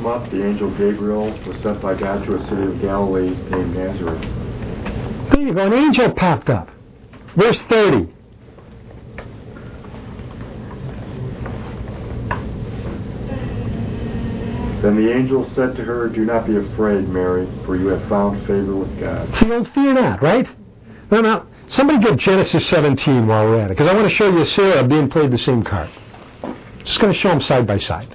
up, the angel Gabriel was sent by God to a city of Galilee named Nazareth. There you go, an angel popped up. Verse 30. Then the angel said to her, "Do not be afraid, Mary, for you have found favor with God." So don't fear not, right? Now, somebody get Genesis 17 while we're at it, because I want to show you Sarah being played the same card. Just going to show them side by side.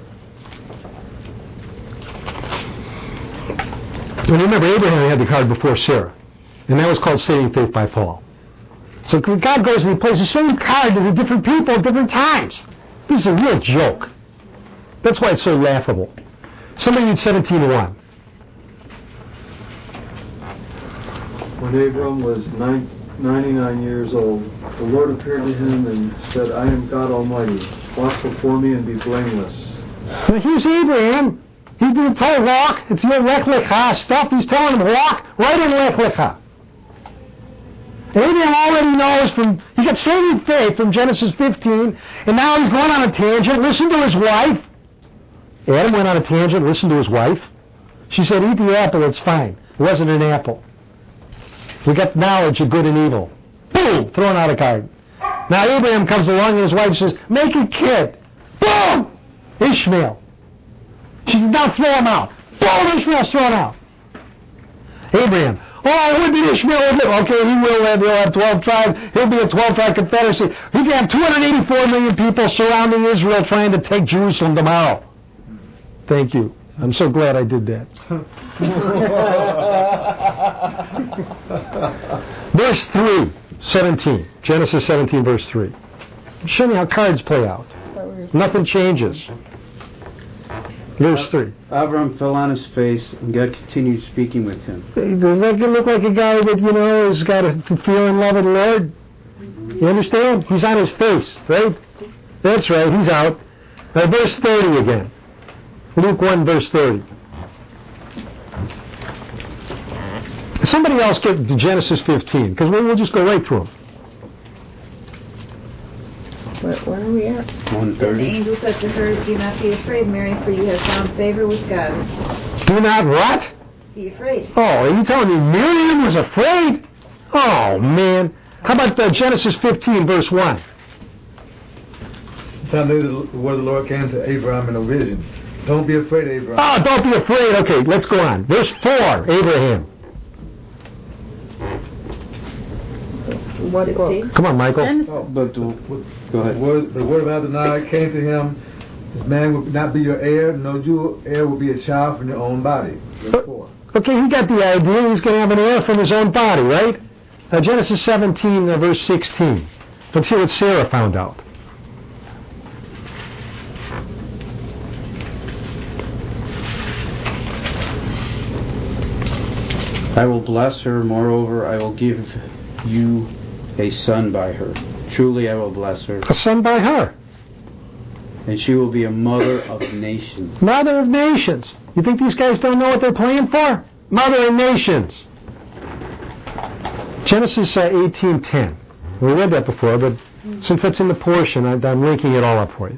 And remember, Abraham had the card before Sarah, and that was called Saving Faith by Paul. So God goes and he plays the same card to the different people at different times. This is a real joke. That's why it's so laughable. Somebody read 17:1. When Abram was 99 years old, the Lord appeared to him and said, "I am God Almighty. Walk before me and be blameless." Now here's Abraham. He's being told walk. It's your Lech Lecha stuff. He's telling him walk right in Lech Lecha. Abraham already knows he got saving faith from Genesis 15, and now he's going on a tangent. Listen to his wife. Adam went on a tangent, listened to his wife. She said, "Eat the apple, it's fine." It wasn't an apple. We got knowledge of good and evil. Boom! Thrown out of garden. Now Abraham comes along and his wife says, "Make a kid." Boom! Ishmael. She says, "Now throw him out." Boom! Ishmael's thrown out. Abraham. "Oh, when did Ishmael live?" Okay, he will live. He'll have 12 tribes. He'll be a 12-tribe confederacy. He can have 284 million people surrounding Israel trying to take Jerusalem tomorrow. Thank you. I'm so glad I did that. Verse 3, 17. Genesis 17, verse 3. Show me how cards play out. Nothing changes. Verse 3. Abram fell on his face, and God continued speaking with him. Does that look like a guy that, has got a fear and love of the Lord? You understand? He's on his face, right? That's right, he's out. Now, verse 30 again. Luke 1, verse 30. Somebody else get to Genesis 15, because we'll just go right through them. Where are we at? 1:30. The angel said to her, "Do not be afraid, Mary, for you have found favor with God." Do not what? Be afraid. Oh, are you telling me Miriam was afraid? Oh, man. How about Genesis 15, verse 1? Time later, the word of the Lord came to Abraham in a vision. "Don't be afraid, Abraham." Oh, don't be afraid. Okay, let's go on. Verse 4, Abraham. What book? Come on, Michael. But go ahead. The word of Adonai came to him, "This man will not be your heir, no your heir will be a child from your own body." Verse 4. Okay, he got the idea. He's going to have an heir from his own body, right? Genesis 17, verse 16. Let's hear what Sarah found out. I will bless her, moreover, I will give you a son by her. Truly I will bless her. A son by her. And she will be a mother of nations. Mother of nations. You think these guys don't know what they're playing for? Mother of nations. Genesis 18:10. We read that before, but since that's in the portion, I'm linking it all up for you.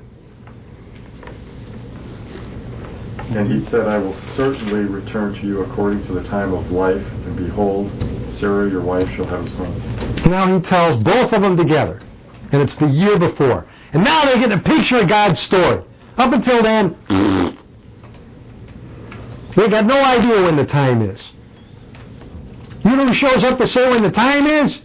And he said, "I will certainly return to you according to the time of life, and behold, Sarah your wife shall have a son." Now he tells both of them together, and it's the year before. And now they're getting a picture of God's story. Up until then, they got no idea when the time is. You know who shows up to say when the time is?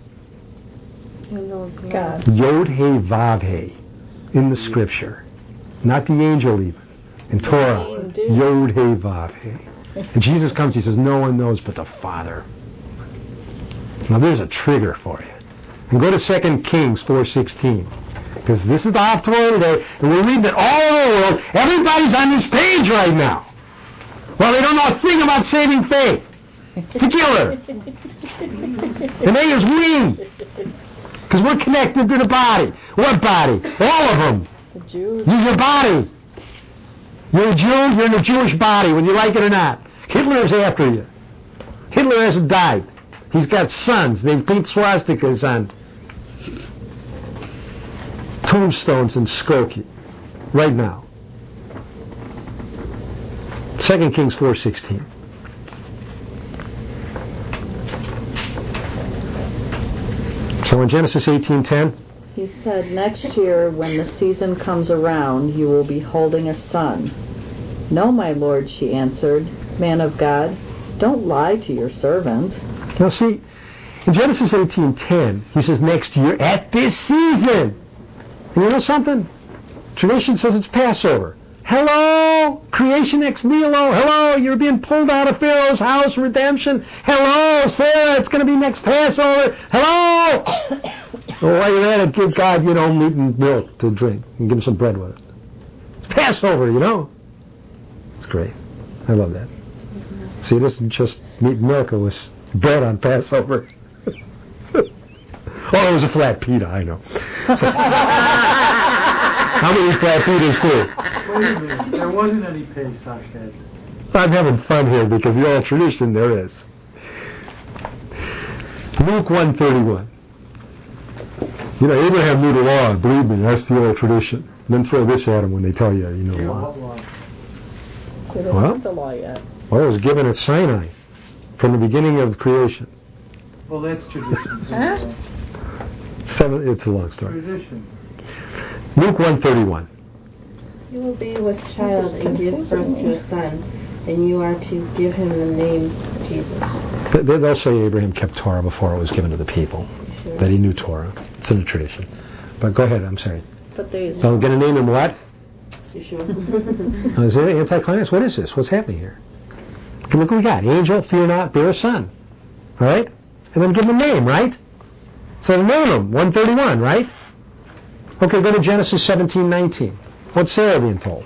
God. Yod-He-Vav-He in the scripture. Not the angel even. In Torah. Yod-He-Vav-He. And Jesus comes, he says, "No one knows but the Father." Now there's a trigger for you. And go to 2 Kings 4:16. Because this is the Haftorah today, and we're reading it all over the world. Everybody's on this page right now. Well, they don't know a thing about saving faith. It's a killer. The name is we. Because we're connected to the body. What body? All of them. The Jews. You're your body. You're a Jew, you're in the Jewish body, whether you like it or not. Hitler's after you. Hitler hasn't died. He's got sons. They paint swastikas on tombstones in Skokie right now. 2 Kings 4:16. So in Genesis 18:10, he said, next year when the season comes around, you will be holding a son. No, my lord, she answered. Man of God, don't lie to your servant. Now see, in Genesis 18:10, he says next year at this season. And you know something? Tradition says it's Passover. Hello, creation ex nihilo. Hello, you're being pulled out of Pharaoh's house, redemption. Hello, Sarah, it's going to be next Passover. Hello. Well, while you're at it, give God, meat and milk to drink, and give him some bread with it. It's Passover, It's great. I love that. See, it isn't just meat and milk, it was bread on Passover. Oh, it was a flat pita, I know. So, how many flat pitas too? Wait a minute, there wasn't any Pesach yet. I'm having fun here because the old tradition there is. Luke 1:31. Abraham knew the law, believe me, that's the old tradition. Then throw this at them when they tell you, the law. They don't have the law yet. Well, it was given at Sinai from the beginning of creation. Well, that's tradition. It's a long story. Tradition. Luke 1:31. You will be with child and give birth to a son, and you are to give him the name Jesus. They'll say Abraham kept Torah before it was given to the people. Sure. That he knew Torah. It's in the tradition. But go ahead, I'm sorry. But they... So I'm going to name him what? You sure? Is it anticlimax? What is this? What's happening here? Look what we got. Angel, fear not, bear a son. All right? And then give him a name, right? So name him. 131, right? Okay, go to Genesis 17:19. What's Sarah being told?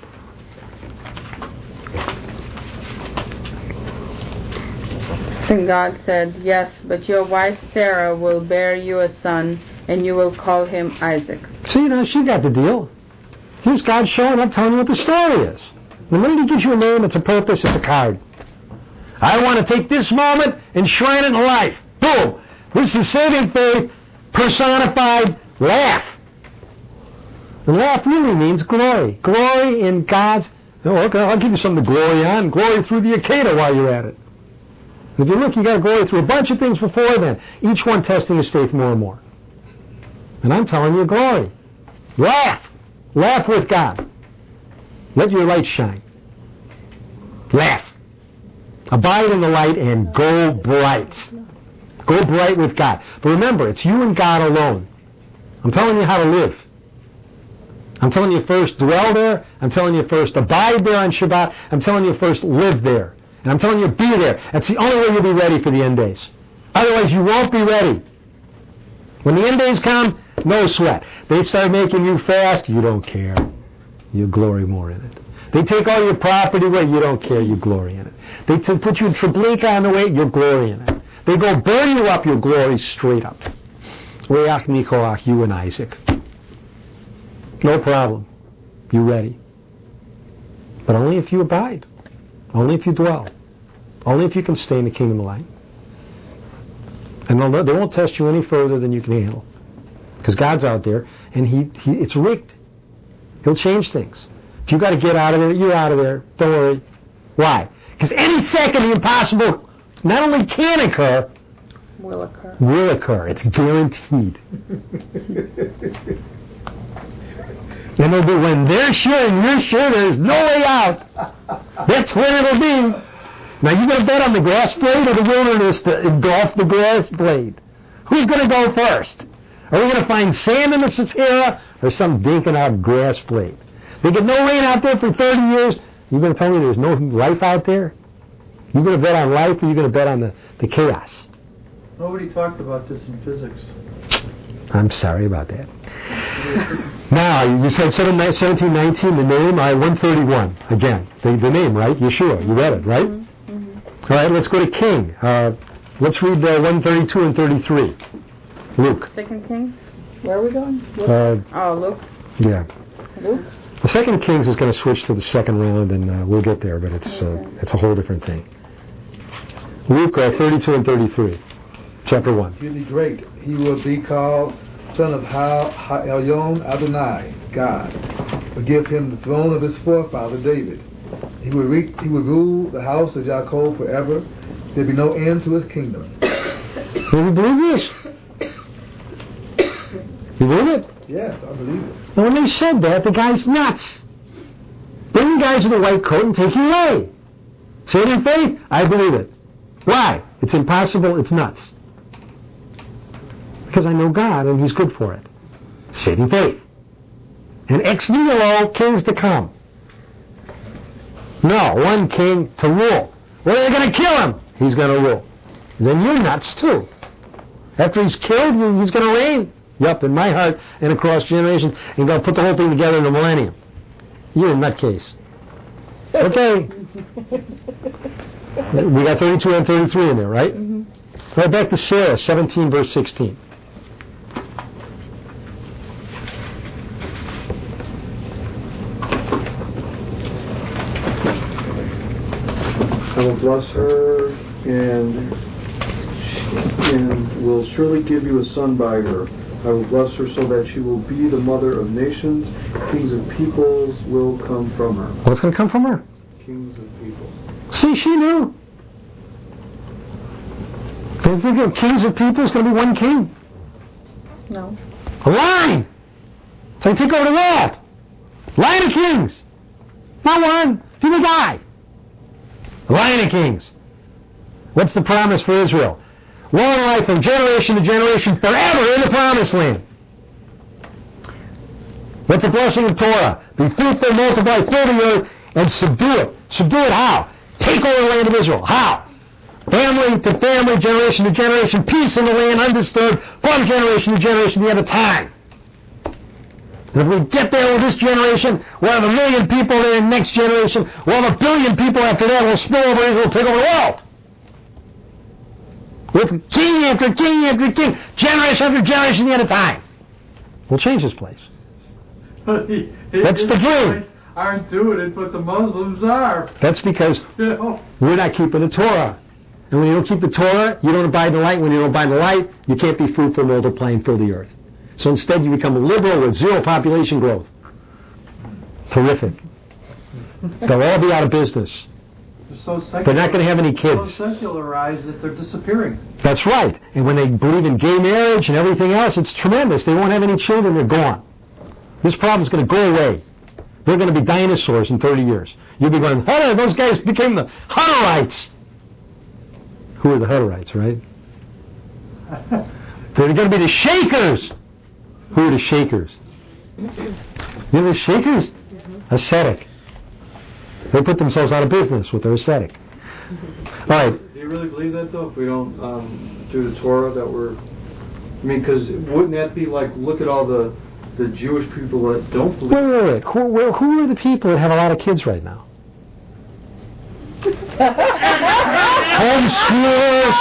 And God said, yes, but your wife Sarah will bear you a son, and you will call him Isaac. See, now she got the deal. Here's God showing up, telling you what the story is. The minute he gives you a name, it's a purpose, it's a card. I want to take this moment and shrine it in life. Boom! This is saving faith, personified, laugh. And laugh really means glory. Glory in God's... Oh, okay, I'll give you something to glory on. Glory through the Akedah while you're at it. If you look, you got to glory through a bunch of things before then. Each one testing his faith more and more. And I'm telling you, glory. Laugh. Laugh with God. Let your light shine. Laugh. Abide in the light and go bright. Go bright with God. But remember, it's you and God alone. I'm telling you how to live. I'm telling you first dwell there. I'm telling you first abide there on Shabbat. I'm telling you first live there. And I'm telling you be there. That's the only way you'll be ready for the end days. Otherwise you won't be ready. When the end days come, no sweat. They start making you fast, you don't care. You glory more in it. They take all your property away, you don't care, you glory in it. They put you in Treblinka on the way, you'll glory in it. They go burn you up, you'll glory straight up. Reach Nikoach, you and Isaac. No problem. You ready. But only if you abide. Only if you dwell. Only if you can stay in the kingdom of light. And they won't test you any further than you can handle. Because God's out there, and it's rigged. He'll change things. If you got to get out of there, you're out of there. Don't worry. Why? Because any second the impossible not only can occur, Will occur. Will occur. It's guaranteed. And it'll be when they're sure and you're sure there's no way out. That's when it'll be. Now you got to bet on the grass blade or the wilderness to engulf the grass blade. Who's going to go first? Are we going to find sand in the Sahara or some dinking out grass blade? They get no rain out there for 30 years. You're going to tell me there's no life out there? You're going to bet on life or you're going to bet on the chaos? Nobody talked about this in physics. I'm sorry about that. Now, you said 1719, the name, 131. Again, the name, right? Yeshua, you read it, right? Mm-hmm. All right, let's go to King. Let's read 132 and 33. Luke. 2 Kings? Where are we going? Luke. Yeah. Luke? The 2 Kings is going to switch to the second round, and we'll get there, but it's a whole different thing. Luke 32 and 33. Chapter 1. Really great. He will be called Son of Elyon Adonai, God. Will give him the throne of his forefather David. He would rule the house of Jacob forever. There'd be no end to his kingdom. Do you believe this? You believe it? Yes, I believe it. And when they said that, the guy's nuts. Bring the guys in the white coat and take you away. Saving faith? I believe it. Why? It's impossible. It's nuts. Because I know God and He's good for it. Saving faith. And ex nihilo, kings to come. No, one king to rule. Well, they're going to kill him. He's going to rule. Then you're nuts too. After he's killed, he's going to reign. Yup, in my heart and across generations, and going to put the whole thing together in a millennium. You're a nutcase. Okay. We got 32 and 33 in there, right? Mm-hmm. Right back to Sarah, 17 verse 16. I will bless her and will surely give you a son by her. I will bless her so that she will be the mother of nations. Kings of peoples will come from her. What's going to come from her? Kings of people. See, she knew. Do you think of kings of people is going to be one king? No. A line! So take over to that. Line of kings. Not one. He's a guy. A line of kings. What's the promise for Israel? Long life from generation to generation, forever in the promised land. What's the blessing of Torah? Be fruitful, multiply, fill the earth, and subdue it. Subdue it how? Take over the land of Israel. How? Family to family, generation to generation, peace in the land undisturbed, from generation to generation, the other time. And if we get there with this generation, we'll have 1 million people there in the next generation, we'll have 1 billion people after that, we'll spill over Israel, take over the world. With king after king after king, generation after generation at a time. We'll change this place. That's the dream. Aren't doing it, but the Muslims are. That's because we're not keeping the Torah. And when you don't keep the Torah, you don't abide the light. When you don't abide the light, you can't be fruitful, multiply, and fill the earth. So instead you become a liberal with zero population growth. Terrific. They'll all be out of business. They're not going to have any kids. So secularized that they're disappearing. That's right. And when they believe in gay marriage and everything else, it's tremendous. They won't have any children. They're gone. This problem's going to go away. They're going to be dinosaurs in 30 years. You'll be going, Hunter, those guys became the Hunterites. Who are the Hunterites, right? They're going to be the Shakers. Who are the Shakers? You know the Shakers? Ascetic. They put themselves out of business with their ascetic. All right. Do you really believe that, though, if we don't do the Torah, that we're... I mean, because wouldn't that be like, look at all the Jewish people that don't believe... Wait. Who are the people that have a lot of kids right now? Homeschoolers,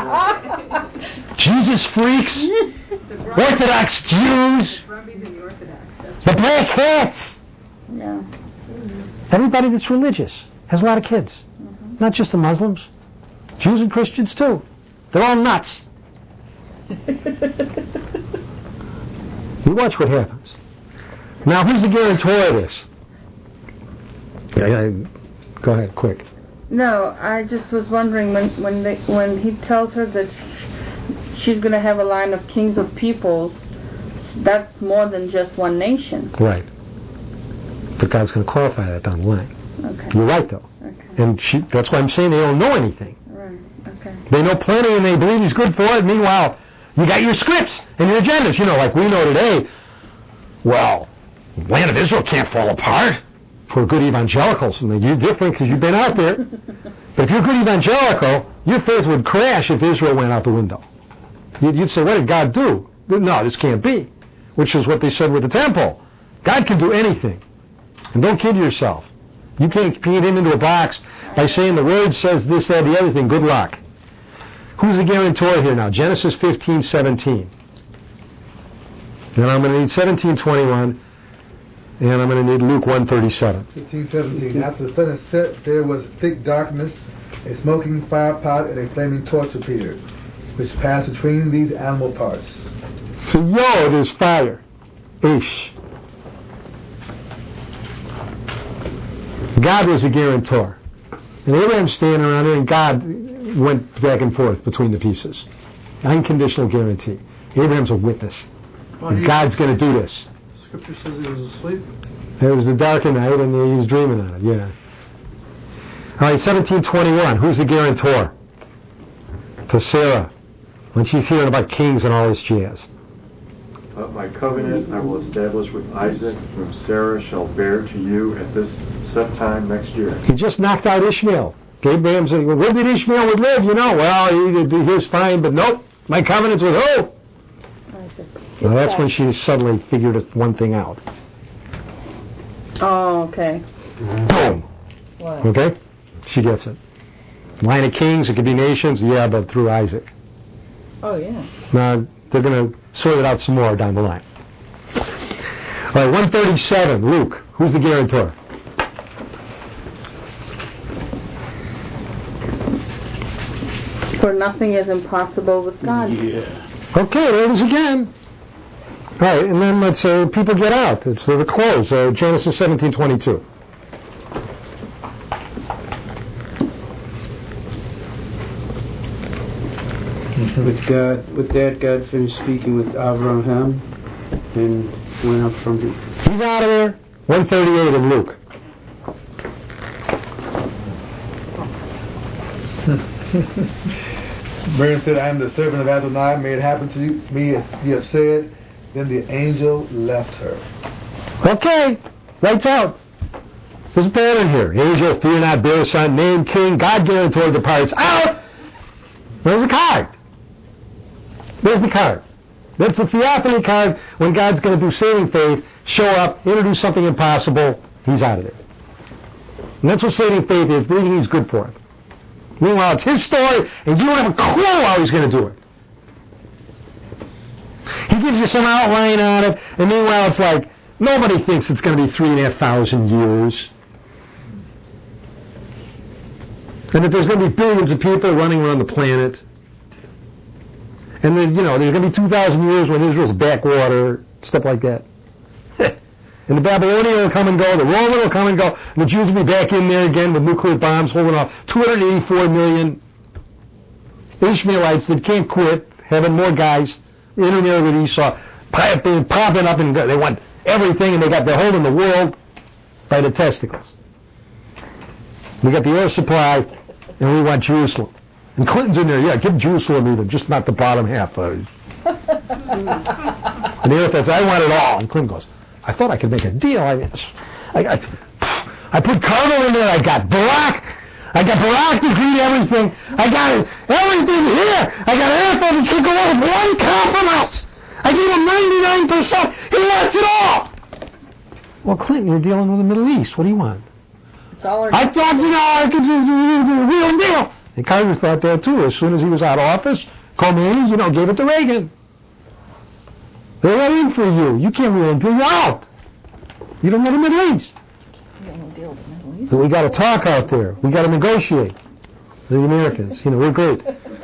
Jesus freaks, Orthodox Jews, the black hats. Yeah. Everybody that's religious has a lot of kids. Mm-hmm. Not just the Muslims. Jews and Christians too. They're all nuts. You watch what happens. Now, who's the guarantor of this? Go ahead, quick. No, I just was wondering when he tells her that she's going to have a line of kings of peoples, that's more than just one nation. Right. But God's going to qualify that down the line. Okay. You're right, though. Okay. And that's why I'm saying they don't know anything. Right. Okay. They know plenty and they believe He's good for it. Meanwhile, you got your scripts and your agendas. You know, like we know today, well, the land of Israel can't fall apart. For good evangelicals, and you're different because you've been out there. But if you're a good evangelical, your faith would crash if Israel went out the window. You'd say, what did God do? No, this can't be. Which is what they said with the temple. God can do anything. And don't kid yourself. You can't paint Him into a box by saying the Word says this, that, the other thing. Good luck. Who's the guarantor here now? Genesis 15:17. And I'm going to need 17:21. And I'm going to need Luke 1:37. 15:17. After the sun had set, there was thick darkness, a smoking fire pot, and a flaming torch appeared, which passed between these animal parts. So, there's fire. Ish. God was a guarantor. And Abraham's standing around there, and God went back and forth between the pieces. Unconditional guarantee. Abraham's a witness. And God's going to do this. Scripture says he was asleep. It was the dark of night, and he was dreaming on it, yeah. All right, 1721. Who's the guarantor? To Sarah, when she's hearing about kings and all this jazz. My covenant I will establish with Isaac, whom Sarah shall bear to you at this set time next year. He just knocked out Ishmael. Abraham said, well, where did Ishmael would live? You know, well, he was fine, but nope, my covenant's with who? Well, that's when she suddenly figured one thing out. Oh, okay. Boom. What? Okay? She gets it. Line of kings, it could be nations, yeah, but through Isaac. Oh, yeah. Now, they're going to sort it out some more down the line. All right, 137, Luke. Who's the guarantor? For nothing is impossible with God. Yeah. Okay, there it is again. All right, and then let's say people get out. It's the close. Genesis 17:22. With that, God finished speaking with Abraham and went up from him. He's out of there. 138 in Luke. Miriam said, I am the servant of Adonai. May it happen to me as you have said. Then the angel left her. Okay, lights out. There's a pattern here. Angel, fear not, bear a son, name king, God guarantor departs. Out! There's the card. There's the card. That's the theophany card when God's going to do saving faith, show up, introduce something impossible, he's out of it. And that's what saving faith is, believing he's good for it. Meanwhile, it's his story, and you don't have a clue how he's going to do it. He gives you some outline on it, and meanwhile it's like, nobody thinks it's going to be 3,500 years. And that there's going to be billions of people running around the planet. And then, there's going to be 2,000 years when Israel's backwater, stuff like that. And the Babylonian will come and go, the Roman will come and go, and the Jews will be back in there again with nuclear bombs holding off 284 million Ishmaelites that can't quit, having more guys intermarried with Esau, popping up, and they want everything, and they're holding the world by the testicles. We got the air supply, and we want Jerusalem. And Clinton's in there, yeah, give Jerusalem even, just not the bottom half. And the earth says, I want it all. And Clinton goes, I thought I could make a deal. I put Carter in there, I got Barack to agree to everything. I got everything here. I got everything to take away with one compromise. I gave him 99%. He wants it all. Well, Clinton, you're dealing with the Middle East. What do you want? It's all I thought, I could do the real deal. And Carter thought that too. As soon as he was out of office, Khomeini, gave it to Reagan. They're waiting for you. You can't really deal. You're out. You don't know the Middle East. So we got to talk out there. We got to negotiate. The Americans, we're great.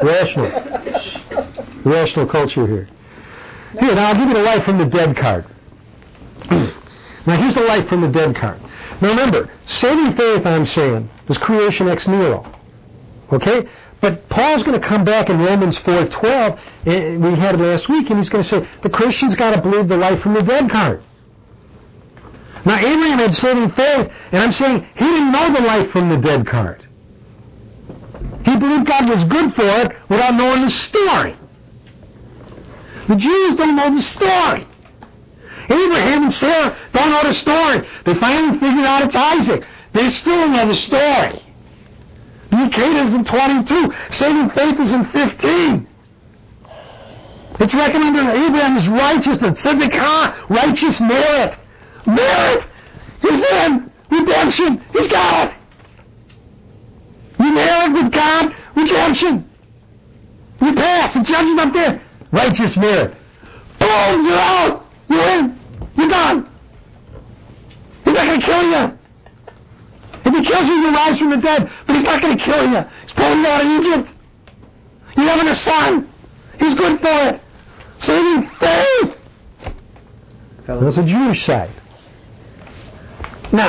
Rational culture here. Here, now I'll give you the life from the dead card. Now here's the life from the dead card. Now remember, saving faith, I'm saying, is creation ex nihilo. Okay? But Paul's going to come back in Romans 4:12, we had it last week, and he's going to say, the Christian's got to believe the life from the dead card. Now Abraham had saving faith, and I'm saying he didn't know the life from the dead card. He believed God was good for it without knowing the story. The Jews don't know the story. Abraham and Sarah don't know the story. They finally figured out it's Isaac. They still don't know the story. UK is in 22. Saving faith is in 15. It's reckoned under Abraham's righteousness. Tzedakah, righteous merit. Merit! He's in! Redemption! He's got it! You merit with God, redemption. You pass, the judgment up there. Righteous merit. Boom, you're out! You're in! You're done! He's not going to kill you! If he kills you, you rise from the dead, but he's not going to kill you. He's pulling you out of Egypt. You're having a son. He's good for it. Saving faith. That's the Jewish side. Now,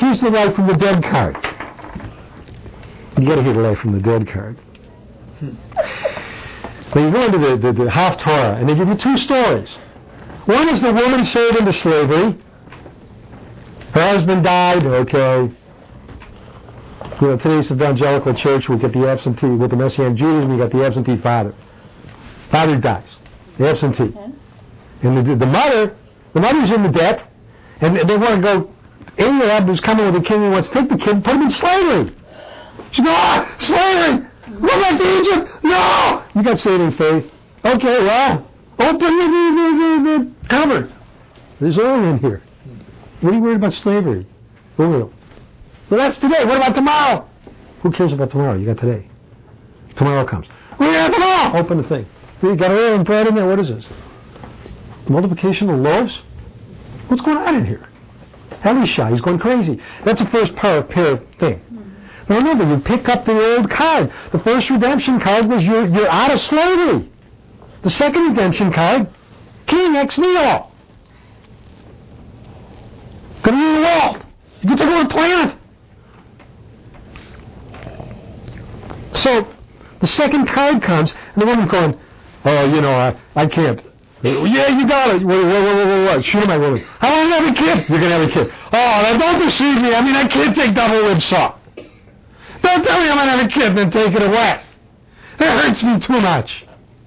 Here's the life from the dead card. You got to hear the life from the dead card. When you go into the Haftorah, and they give you two stories. One is the woman sold into slavery. Her husband died. Okay. You know, today's evangelical church, we get the absentee, with the Messianic Judaism, we got the absentee father. Father dies. The absentee. Okay. And the mother's in the debt, and they want to go, Ahab is coming with the king, he wants to take the kid and put him in slavery. She goes, slavery! Go back to Egypt! No! You got saving faith. Okay, well, open the cupboard. There's oil in here. What are you worried about slavery? Oil. Well, that's today. What about tomorrow? Who cares about tomorrow? You got today. Tomorrow comes. What do you got tomorrow? Open the thing. You got oil and bread in there. What is this? Multiplication of loaves? What's going on in here? Elisha, he's going crazy. That's the first pair thing. Now remember, you pick up the old card. The first redemption card was you're out of slavery. The second redemption card, King ex nihilo. Going to rule the world. You get to go to the planet. So the second card comes, and the woman's going, oh, you know, I can't. Yeah, you got it. What? Shoot my woman. I want to have a kid. You're going to have a kid. Oh, now don't deceive me. I mean, I can't take double rib saw. Don't tell me I'm going to have a kid and then take it away. That hurts me too much.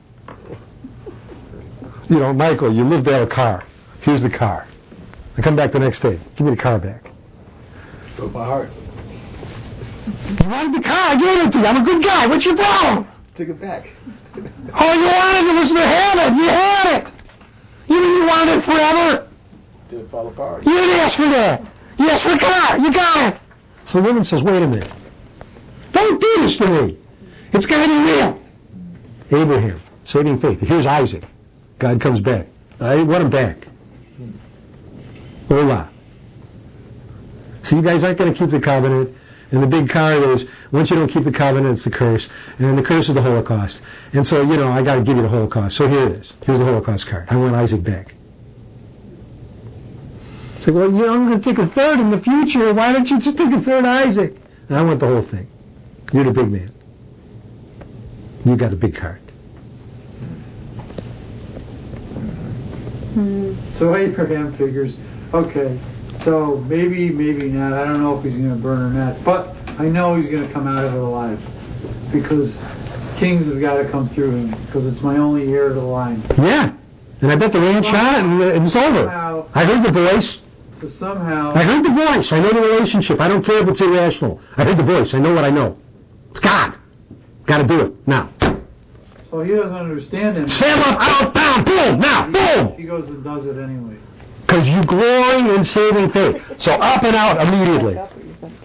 You know, Michael, you lived out a car. Here's the car. I come back the next day. Give me the car back. Broke my heart. You wanted the car. I gave it to you. I'm a good guy. What's your problem? Took it back. Oh, you wanted it. Was to have it. You had it. You mean you wanted it forever? Didn't fall apart. You didn't ask for that. You asked for a car. You got it. So the woman says, wait a minute. Don't do this to me. It's got to be real. Abraham, saving faith. Here's Isaac. God comes back. I want him back. Hola. So you guys aren't going to keep the covenant. And the big card is, once you don't keep the covenant, it's the curse. And then the curse is the Holocaust. And so, you know, I got to give you the Holocaust. So here it is. Here's the Holocaust card. I want Isaac back. It's like, well, you know, I'm going to take a third in the future. Why don't you just take a third Isaac? And I want the whole thing. You're the big man. You got the big card. So Abraham figures, okay, so maybe not. I don't know if he's going to burn or not, but I know he's going to come out of it alive because kings have got to come through him because it's my only heir to the line. Yeah, and I bet the rain shot and it's over. I heard the voice. So somehow... I heard the voice. I know the relationship. I don't care if it's irrational. I heard the voice. I know what I know. It's God. Got to do it now. So he doesn't understand it. Stand up, out, down, boom, now, boom. He goes and does it anyway. Because you glory in saving faith. So up and out immediately. Up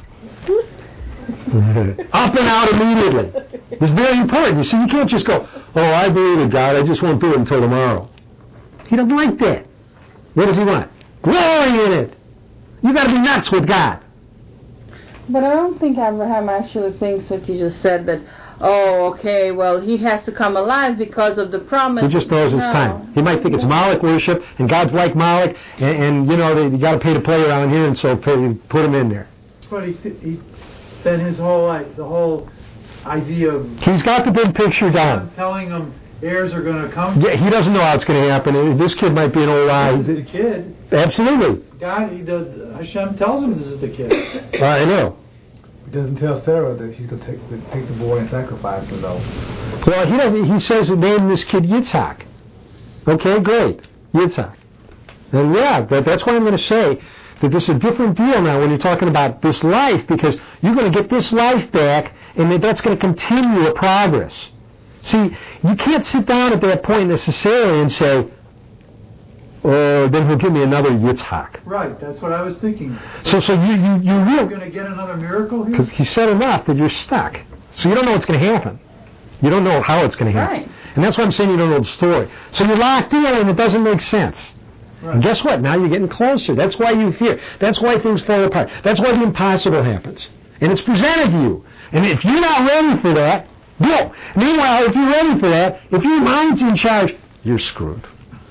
and out immediately. It's very important. You see, you can't just go, oh, I believe in God, I just won't do it until tomorrow. He doesn't like that. What does he want? Glory in it. You got to be nuts with God. But I don't think Abraham actually thinks what you just said, that, oh, okay, well, he has to come alive because of the promise. He just knows it's time. He might think it's Moloch worship, and God's like Moloch, and you know, you got to pay to play around here, and so put him in there. But then his whole life, the whole idea of... He's got the big picture down. Telling him heirs are going to come. Yeah, he doesn't know how it's going to happen. This kid might be an old eye. This is the kid. Absolutely. God, Hashem tells him this is the kid. I know. He doesn't tell Sarah that she's going to take the boy and sacrifice him, though. Well, he doesn't. He says, name this kid Yitzhak. Okay, great. Yitzhak. And yeah, that's why I'm going to say that this is a different deal now when you're talking about this life, because you're going to get this life back, and that's going to continue a progress. See, you can't sit down at that point necessarily and say, oh, then he'll give me another Yitzhak. Right, that's what I was thinking. So you You're going to get another miracle here? Because he said enough that you're stuck. So you don't know what's going to happen. You don't know how it's going to happen. Right. And that's why I'm saying you don't know the story. So you're locked in and it doesn't make sense. Right. And guess what? Now you're getting closer. That's why you fear. That's why things fall apart. That's why the impossible happens. And it's presented to you. And if you're not ready for that, go. Meanwhile, if you're ready for that, if your mind's in charge, you're screwed.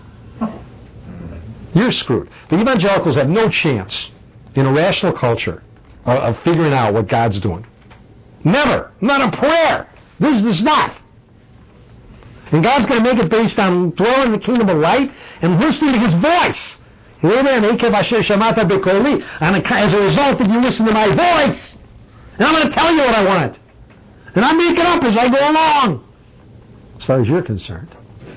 You're screwed. The evangelicals have no chance in a rational culture of figuring out what God's doing. Never. Not a prayer. This is not. And God's going to make it based on dwelling in the kingdom of light and listening to His voice. And as a result, if you listen to my voice, and I'm going to tell you what I want. And I make it up as I go along. As far as you're concerned.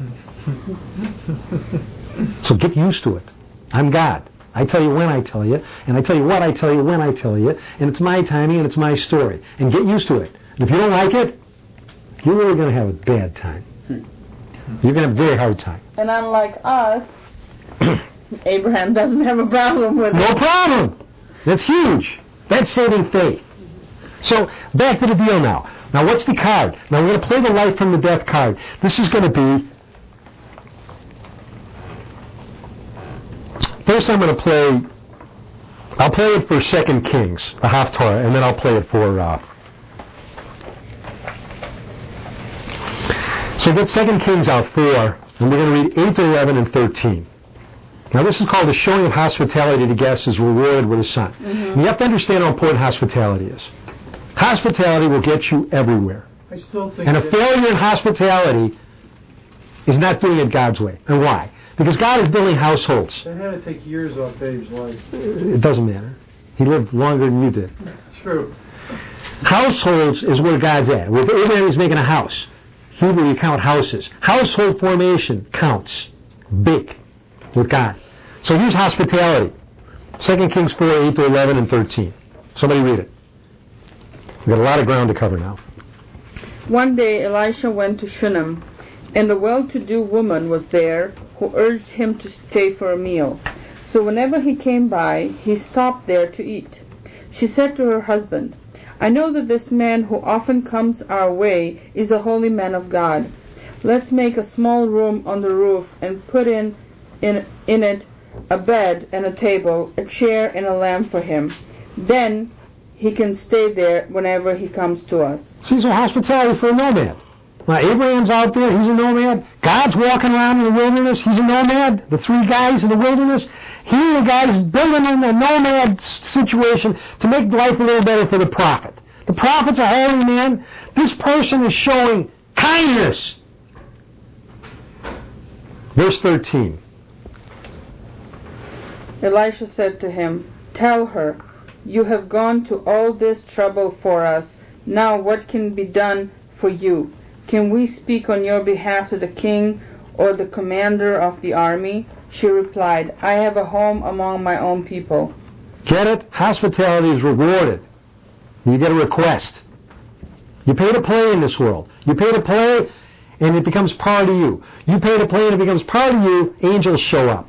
So get used to it. I'm God. I tell you when I tell you, and I tell you what I tell you when I tell you, and it's my timing and it's my story. And get used to it. And if you don't like it, you're really going to have a bad time. You're going to have a very hard time. And unlike us, Abraham doesn't have a problem with it. No problem. That's huge. That's saving faith. So, back to the deal now. Now, what's the card? Now, we're going to play the life from the death card. This is going to be... First, I'm going to play... I'll play it for 2 Kings, the Haftarah, and then I'll play it for... So get 2 Kings out 4, and we're going to read 8 to 11 and 13. Now, this is called the showing of hospitality to guests is rewarded with a son. Mm-hmm. You have to understand how important hospitality is. Hospitality will get you everywhere. I still think and a failure in hospitality is not doing it God's way. And why? Because God is building households. That had to take years off Dave's life. It doesn't matter. He lived longer than you did. That's true. Households is where God's at. With Abraham, he's making a house. Hebrew, you count houses. Household formation counts big with God. So here's hospitality. 2 Kings 4, 8 to 11 and 13. Somebody read it. We've got a lot of ground to cover now. One day Elisha went to Shunem, and a well-to-do woman was there who urged him to stay for a meal. So whenever he came by, he stopped there to eat. She said to her husband, "I know that this man who often comes our way is a holy man of God. Let's make a small room on the roof and put in it a bed and a table, a chair and a lamp for him. Then he can stay there whenever he comes to us." See, so hospitality for a nomad. Now, Abraham's out there, he's a nomad. God's walking around in the wilderness, he's a nomad. The 3 guys in the wilderness, he, the guys, building in a nomad situation to make life a little better for the prophet. The prophet's a holy man. This person is showing kindness. Verse 13. Elisha said to him, "Tell her, you have gone to all this trouble for us. Now what can be done for you? Can we speak on your behalf to the king or the commander of the army?" She replied, "I have a home among my own people." Get it? Hospitality is rewarded. You get a request. You pay to play in this world. You pay to play and it becomes part of you. You pay to play and it becomes part of you, angels show up.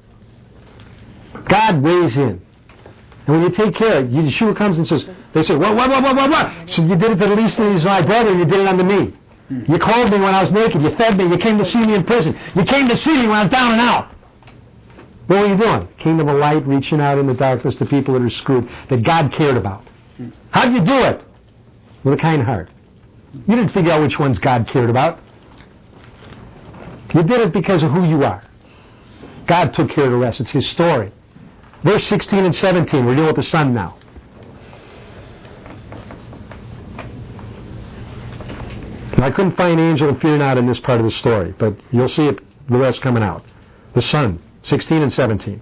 God weighs in. And when you take care of it, Yeshua comes and says, they say, what? So you did it to the least of these my brother, and you did it unto me. You clothed me when I was naked. You fed me. You came to see me in prison. You came to see me when I was down and out. What were you doing? Kingdom of light, reaching out in the darkness to people that are screwed, that God cared about. How'd you do it? With a kind heart. You didn't figure out which ones God cared about. You did it because of who you are. God took care of the rest. It's His story. Verse 16 and 17. We're dealing with the son now. I couldn't find angel and fear not in this part of the story, but you'll see it, the rest coming out. The son, 16 and 17.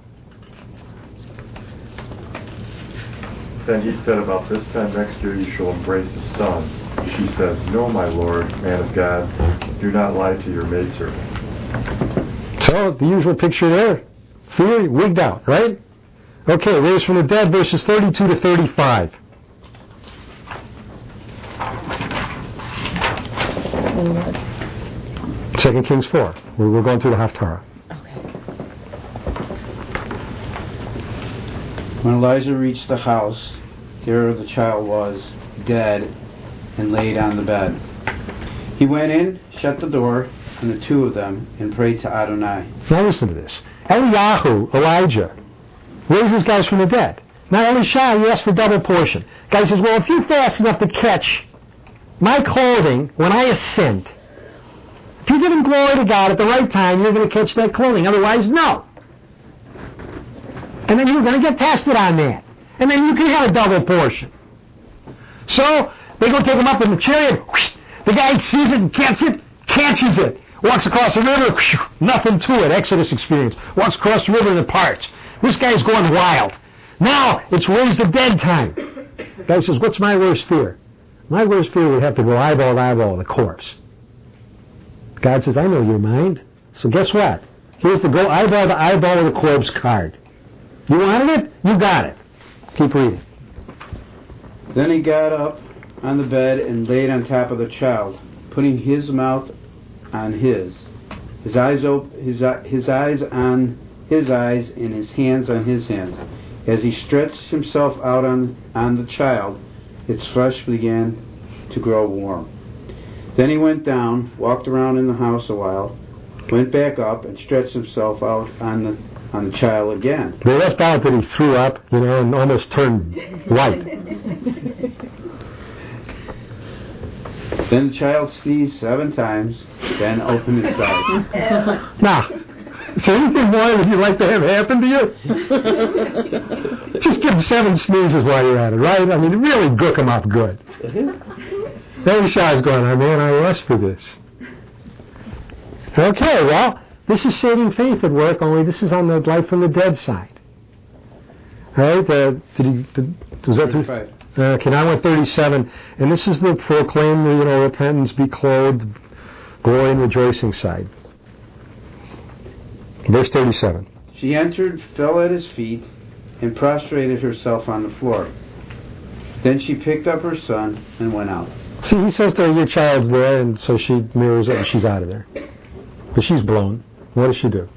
Then he said, "About this time next year you shall embrace a son." She said, "No, my lord, man of God, do not lie to your maidservant." So, the usual picture there. Fear, wigged out, right? Okay, raised from the dead, verses 32 to 35. And 2 Kings 4. We're going through the Haftarah. When Elijah reached the house, there the child was, dead, and laid on the bed. He went in, shut the door on the 2 of them, and prayed to Adonai. Now listen to this. Eliyahu, Elijah, raises guys from the dead. Now Elisha, he asks for double portion. Guy says, well, if you're fast enough to catch my clothing when I ascend, if you give him glory to God at the right time, you're going to catch that clothing. Otherwise, no. And then you're going to get tested on that. and then you can have a double portion. So they go take him up in the chariot. Whoosh, the guy sees it and gets it, catches it, walks across the river, whoosh, nothing to it. Exodus experience. Walks across the river and it parts. This guy's going wild. Now it's raise the dead time. The guy says, what's my worst fear? My worst fear would have to go eyeball to eyeball with a corpse. God says, I know your mind. So guess what? Here's the go eyeball to eyeball with a corpse card. You wanted it? You got it. Keep reading. Then he got up on the bed and laid on top of the child, putting his mouth on his eyes on his eyes, and his hands on his hands. As he stretched himself out on the child, its flesh began to grow warm. Then he went down, walked around in the house a while, went back up, and stretched himself out on the child again. They left out that he threw up, and almost turned white. Then the child sneezed 7 times, then opened its eyes. Now, is there anything more would you like to have happen to you? Just give him 7 sneezes while you're at it, right? I mean, really gook him up good. Then Shah's going, oh man, I rushed for this. Okay, well, this is saving faith at work, only this is on the life from the dead side. All right, was that 35. Okay, now I went 37, and this is the proclaim, repentance, be clothed, glory and rejoicing side. Verse 37. She entered, fell at his feet, and prostrated herself on the floor. Then she picked up her son and went out. See, he says to her, your child's there, and so she mirrors it, and she's out of there. But she's blown. What does she do?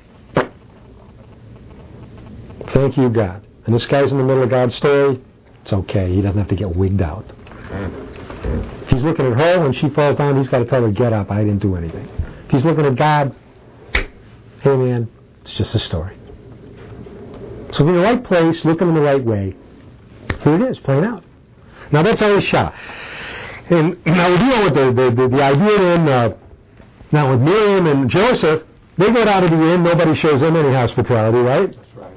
Thank you, God. And this guy's in the middle of God's story. It's okay. He doesn't have to get wigged out. He's looking at her. When she falls down, he's got to tell her, get up. I didn't do anything. If he's looking at God, hey, man, it's just a story. So in the right place, looking in the right way, here it is, playing out. Now, that's Elisha. And now we're dealing with the idea in, now with Miriam and Joseph, they go down to the inn, nobody shows them any hospitality, right? That's right.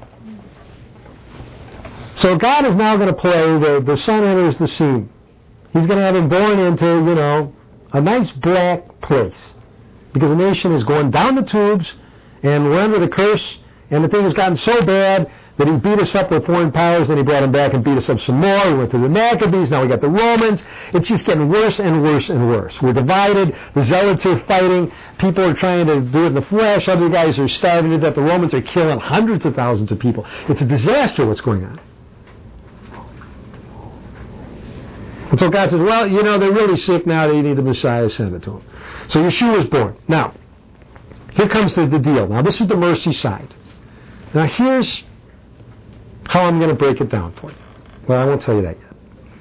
So God is now going to play, the son enters the scene. He's going to have him born into, a nice black place. Because the nation is going down the tubes, and we're under the curse, and the thing has gotten so bad that he beat us up with foreign powers, then he brought him back and beat us up some more. We went through the Maccabees, now we got the Romans. It's just getting worse and worse and worse. We're divided, the Zealots are fighting, people are trying to do it in the flesh, other guys are starving to death, the Romans are killing hundreds of thousands of people. It's a disaster what's going on. And so God says, well, they're really sick now, they need the Messiah, send it to them. So Yeshua is born. Now, here comes the deal. Now, this is the mercy side. Now, here's how I'm going to break it down for you. Well, I won't tell you that yet.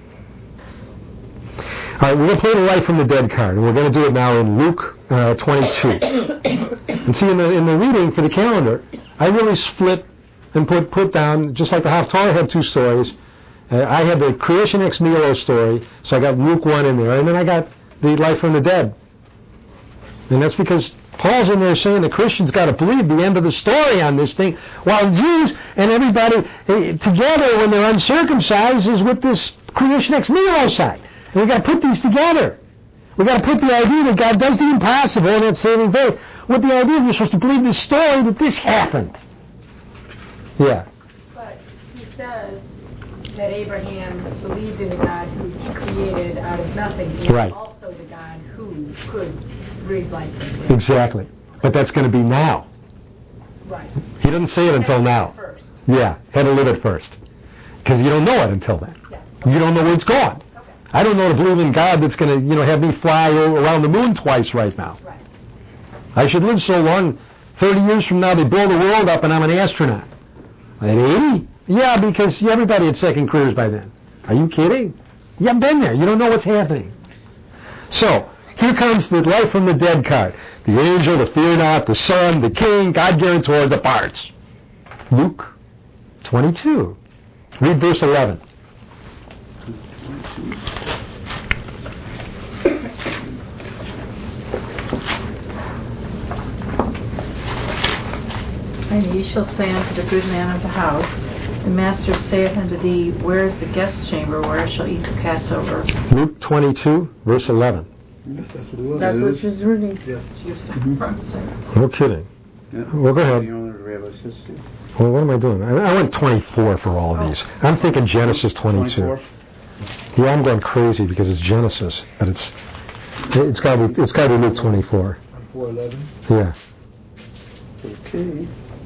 All right, we're going to play the life from the dead card, and we're going to do it now in Luke 22. And see, in the reading for the calendar, I really split and put down, just like the Haftarah had 2 stories, I had the creation ex nihilo story, so I got Luke 1 in there, and then I got the life from the dead. And that's because Paul's in there saying the Christians got to believe the end of the story on this thing, while Jews and everybody together, when they're uncircumcised, is with this creation ex nihilo side. And we've got to put these together. We've got to put the idea that God does the impossible and that's saving faith with the idea that you're supposed to believe this story that this happened. Yeah. But he says that Abraham believed in the God who he created out of nothing. He Right. also the God who could raise life from the dead. Exactly. But that's going to be now. Right. He doesn't say it until now. First. Yeah, had to live it first. Because you don't know it until then. Yeah. You don't know where it's going. Okay. I don't know to believe in God that's going to, have me fly around the moon twice right now. Right. I should live so long. 30 years from now, they blow the world up and I'm an astronaut. At 80? Yeah, because everybody had second careers by then. Are you kidding? You haven't been there. You don't know what's happening. So, here comes the life from the dead card. The angel, the fear not, the son, the king, God guarantor, the parts. Luke 22. Read verse 11. And ye shall say unto the good man of the house, The Master saith unto thee, Where is the guest chamber where I shall eat the Passover? Luke 22, verse 11. Yes, that's what it was. That's what she's reading. Yes. No kidding. Yeah. Well, go ahead. The owner of Rabbi's history. Well, what am I doing? I went 24 for all of these. I'm thinking Genesis 22. 24? Yeah, I'm going crazy because it's Genesis, but it's got to be Luke 24. On 4:11. Yeah. Okay.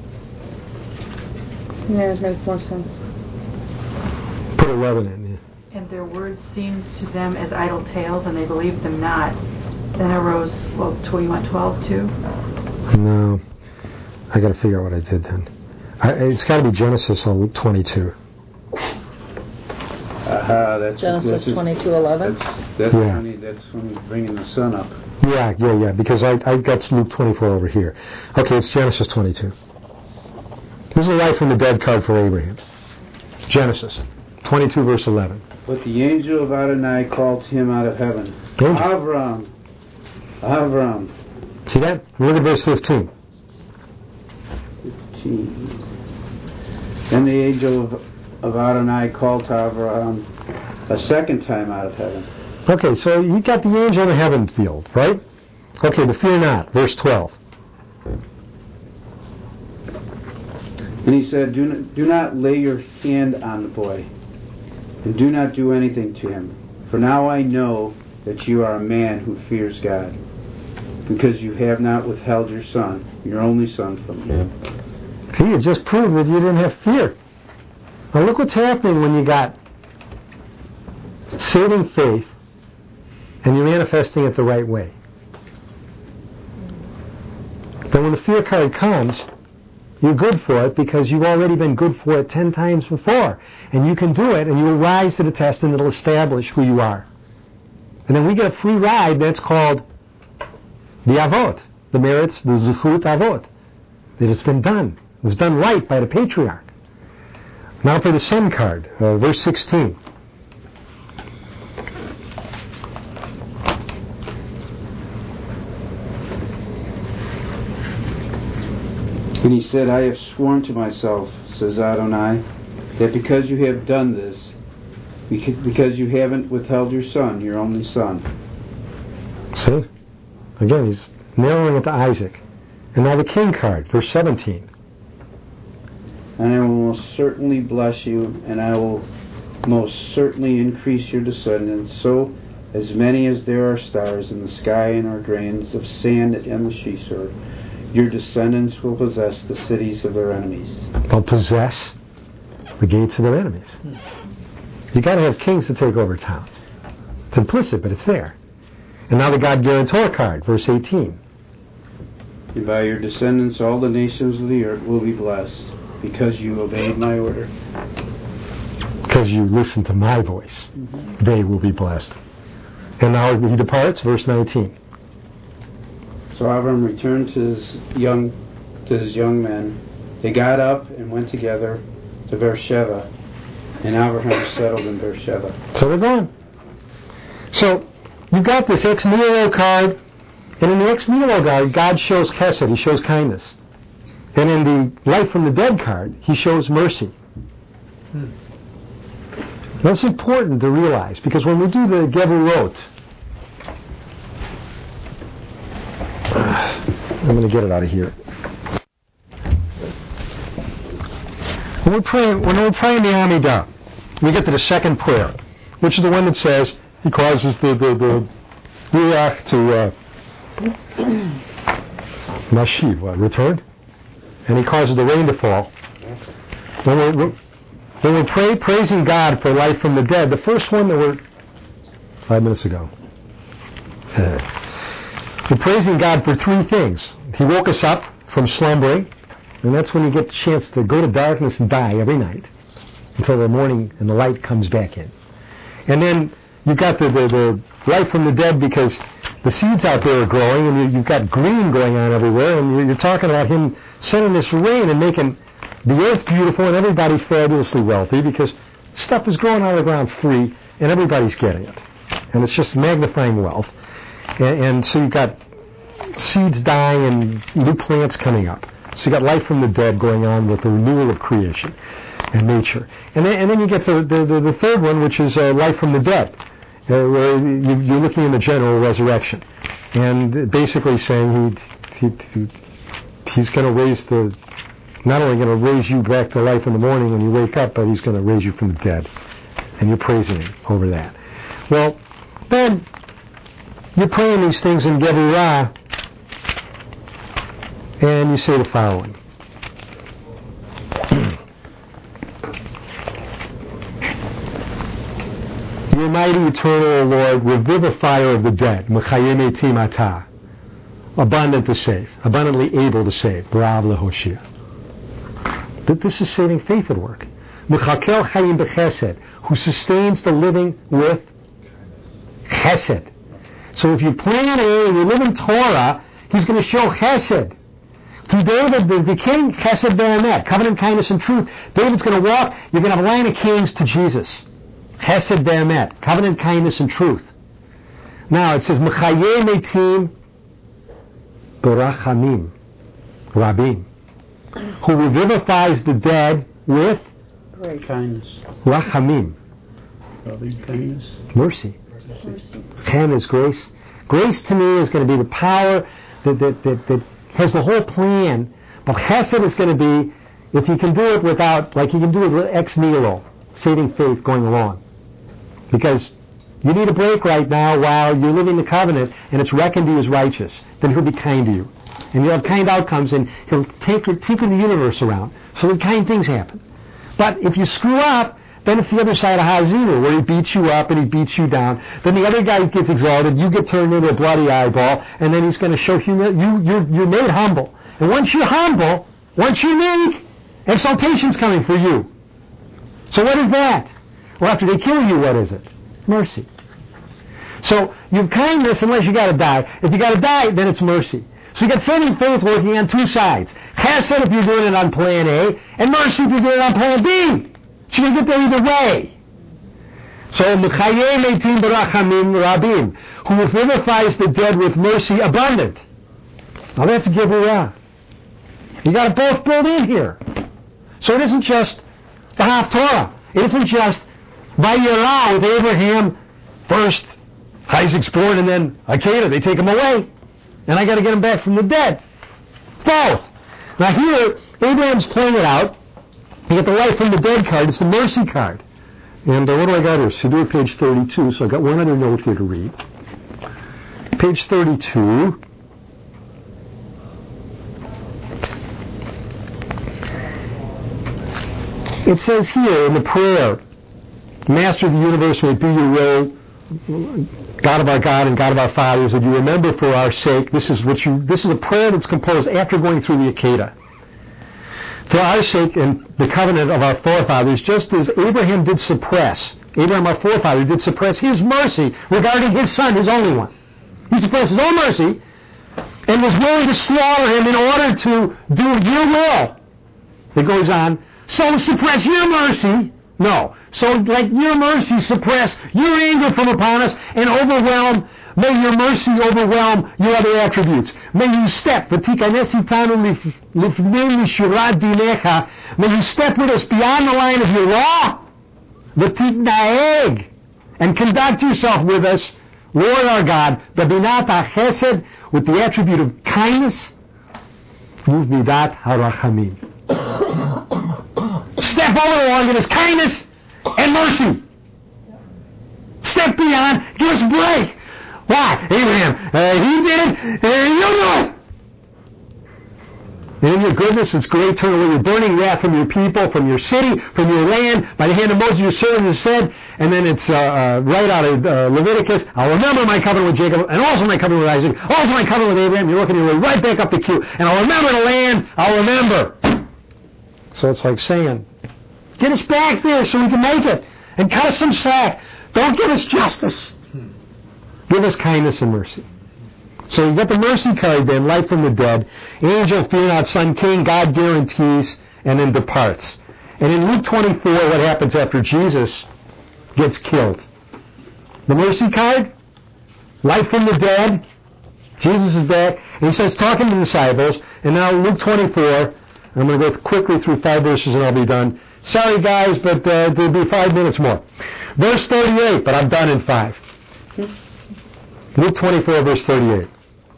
Yeah, it makes more sense. Put 11 in. Yeah. And their words seemed to them as idle tales, and they believed them not. Then arose, well, you want 12 too? No, I got to figure out what I did then. It's got to be Genesis 22. Aha, that's Genesis 22:11. That's Yeah. when he's bringing the sun up. Yeah, because I got Luke 24 over here. Okay, it's Genesis 22. This is a life from the dead card for Abraham. Genesis 22, verse 11. But the angel of Adonai called to him out of heaven, Avram, Avram. See that? Look at verse 15. 15. Then the angel of Adonai called to Avram a second time out of heaven. Okay, so you got the angel in the heaven field, right? Okay, but fear not, verse 12. And he said, do not lay your hand on the boy, and do not do anything to him. For now I know that you are a man who fears God, because you have not withheld your son, your only son, from me. See, it just proved that you didn't have fear. Now look what's happening when you got saving faith and you're manifesting it the right way. But when the fear card comes, you're good for it because you've already been good for it 10 times before. And you can do it, and you will rise to the test, and it'll establish who you are. And then we get a free ride that's called the Avot, the merits, the Zuchut Avot. That it's been done. It was done right by the patriarch. Now for the Son card, verse 16. And he said, I have sworn to myself, says Adonai, that because you have done this, because you haven't withheld your son, your only son. See? Again, he's narrowing it to Isaac. And now the King card, verse 17. And I will most certainly bless you, and I will most certainly increase your descendants, so as many as there are stars in the sky and are grains of sand in the seashore. Your descendants will possess the cities of their enemies. They'll possess the gates of their enemies. You got to have kings to take over towns. It's implicit, but it's there. And now the God guarantor card, verse 18. And by your descendants all the nations of the earth will be blessed, because you obeyed my order. Because you listened to my voice, they will be blessed. And now he departs, verse 19. So Abram returned to his young men. They got up and went together to Beersheba, and Abraham settled in Beersheba. So they're gone. So you've got this ex nihilo card, and in the ex nihilo card, God shows chesed, he shows kindness. And in the life from the dead card, he shows mercy. That's important to realize, because when we do the Geburot, I'm going to get it out of here. When we're praying the Amidah, we get to the second prayer, which is the one that says he causes the Ruach to Mashiv, return, and he causes the rain to fall. When we're praising God for life from the dead, the first one that we're 5 minutes ago. We're praising God for three things. He woke us up from slumbering, and that's when you get the chance to go to darkness and die every night until the morning and the light comes back in. And then you've got the life from the dead because the seeds out there are growing, and you've got green going on everywhere, and you're talking about him sending this rain and making the earth beautiful and everybody fabulously wealthy because stuff is growing out of the ground free and everybody's getting it. And it's just magnifying wealth. And so you've got seeds dying and new plants coming up. So you've got life from the dead going on with the renewal of creation. and nature. And then you get the third one, which is life from the dead, where you're looking in the general resurrection. And basically saying he's going to raise not only going to raise you back to life in the morning when you wake up, but he's going to raise you from the dead. And you're praising him over that. Well, then you're praying these things in Geburah, and you say the following. You mighty, eternal, O Lord, revivifier of the dead, Mechayim Etim Atah, abundant to save, abundantly able to save, B'rav Lehoshia. This is saving faith at work. Mechakel Chayim B'chesed, who sustains the living with chesed. So if you plan A and you live in Torah, he's going to show chesed. Through David, the king, chesed be'emet, covenant, kindness, and truth. David's going to walk, you're going to have a line of kings to Jesus. Chesed be'emet, covenant, kindness, and truth. Now it says, Mechayeh metim b'rachamim, rabim, who revivifies the dead with kindness. Rachamim, kindness. mercy. Chem is grace. Grace to me is going to be the power that has the whole plan. But Chesed is going to be, if you can do it without, like you can do it with ex nihilo, saving faith going along. Because you need a break right now while you're living the covenant and it's reckoned to you as righteous. Then he'll be kind to you. And you'll have kind outcomes and he'll tinker the universe around. So that kind things happen. But if you screw up, then it's the other side of Hazinu, where he beats you up and he beats you down. Then the other guy gets exalted, you get turned into a bloody eyeball, and then he's going to show humility. You're made humble. And once you're humble, once you're meek, exaltation's coming for you. So what is that? Well, after they kill you, what is it? Mercy. So you have kindness unless you got to die. If you got to die, then it's mercy. So you got saving faith working on two sides. Chesed if you're doing it on plan A, and mercy if you're doing it on plan B. So you get there either way. So Mechayeh Meitim B'rachamim Rabim, who vivifies the dead with mercy abundant. Now that's Geburah. You got it both built in here. So it isn't just the Haftorah. It isn't just Vayirah with Abraham first, Isaac's born, and then Akedah. They take him away, and I got to get him back from the dead. It's both. Now here, Abraham's playing it out. You get the life from the dead card. It's the mercy card. And what do I got here? So do it page 32. So I got one other note here to read. Page 32. It says here in the prayer, Master of the universe, may it be your will, God of our God and God of our fathers, that you remember for our sake. This is a prayer that's composed after going through the Akedah. For our sake and the covenant of our forefathers, just as Abraham our forefather did suppress his mercy regarding his son, his only one. He suppressed his own mercy and was willing to slaughter him in order to do your will. It goes on, so suppress your mercy. No. So like your mercy suppress your anger from upon us and may your mercy overwhelm your other attributes. May you step, may you step with us beyond the line of your law, and conduct yourself with us, Lord our God, with the attribute of kindness, step over the line with his kindness and mercy. Step beyond, give us a break. Why? Abraham, he did it, you do it. And in your goodness, it's great eternally. You're burning wrath from your people, from your city, from your land, by the hand of Moses, your servant has said. And then it's right out of Leviticus. I'll remember my covenant with Jacob, and also my covenant with Isaac, also my covenant with Abraham. You're working your way right back up the queue. And I'll remember the land, I'll remember. So it's like saying, get us back there so we can make it. And cut us some slack. Don't give us justice. Give us kindness and mercy. So you get the mercy card then, life from the dead. Angel, fear not, son, king, God guarantees, and then departs. And in Luke 24, what happens after Jesus gets killed? The mercy card, life from the dead, Jesus is back, and he starts talking to the disciples, and now Luke 24, I'm going to go quickly through 5 verses and I'll be done, Sorry, guys, but there'll be 5 minutes more. Verse 38, but I'm done in 5. Luke 24, verse 38.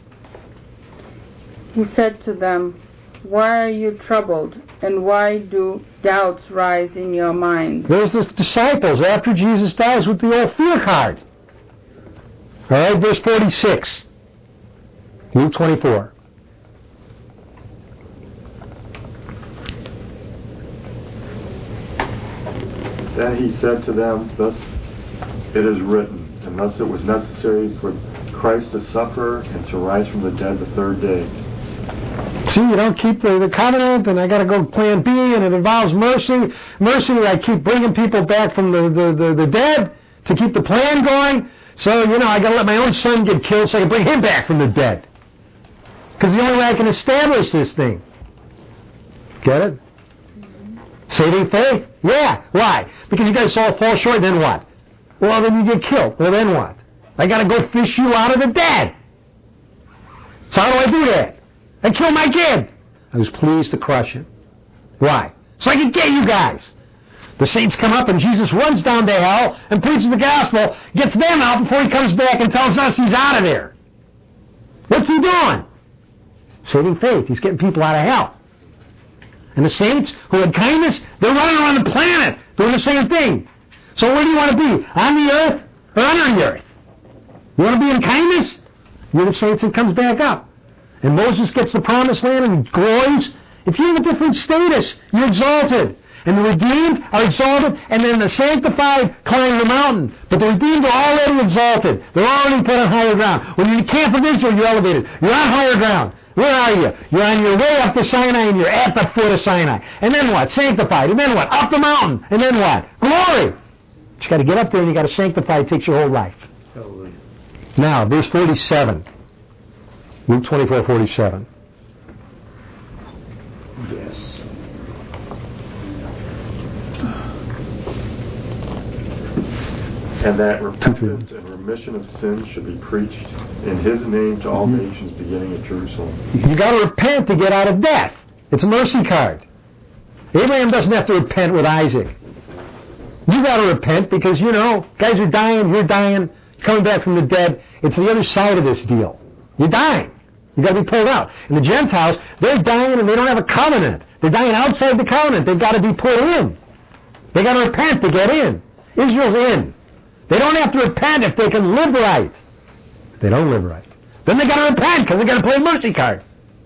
He said to them, "Why are you troubled, and why do doubts rise in your minds?" There's the disciples after Jesus dies with the old fear card. All right, verse 46. Luke 24. Then he said to them, "Thus it is written, and thus it was necessary for Christ to suffer and to rise from the dead the third day." See, you don't keep the covenant, and I got to go plan B, and it involves mercy. Mercy, I keep bringing people back from the dead to keep the plan going. So, I got to let my own son get killed so I can bring him back from the dead. Because the only way I can establish this thing. Get it? Saving faith? Yeah. Why? Because you guys all fall short, then what? Well, then you get killed. Well, then what? I got to go fish you out of the dead. So how do I do that? I killed my kid. I was pleased to crush him. Why? So I could get you guys. The saints come up and Jesus runs down to hell and preaches the gospel, gets them out before he comes back and tells us he's out of there. What's he doing? Saving faith. He's getting people out of hell. And the saints who had kindness, they're running around the planet doing the same thing. So where do you want to be? On the earth or under the earth? You want to be in kindness? You're the saints that comes back up. And Moses gets the promised land and glories. If you're in a different status, you're exalted. And the redeemed are exalted, and then the sanctified climb the mountain. But the redeemed are already exalted. They're already put on higher ground. When you're in the camp of Israel, you're elevated. You're on higher ground. Where are you? You're on your way up to Sinai, and you're at the foot of Sinai. And then what? Sanctified. And then what? Up the mountain. And then what? Glory. But you got to get up there, and you got to sanctify. It takes your whole life. Hallelujah. Now, verse 47. Luke 24:47. Yes. And that repentance and remission of sins should be preached in his name to all nations, beginning at Jerusalem. You got to repent to get out of death. It's a mercy card. Abraham doesn't have to repent with Isaac. You got to repent because, guys are dying, you're dying, coming back from the dead. It's the other side of this deal. You're dying. You got to be pulled out. And the Gentiles, they're dying and they don't have a covenant. They're dying outside the covenant. They've got to be put in. They got to repent to get in. Israel's in. They don't have to repent if they can live right. They don't live right. Then they got to repent because they got to play a mercy card.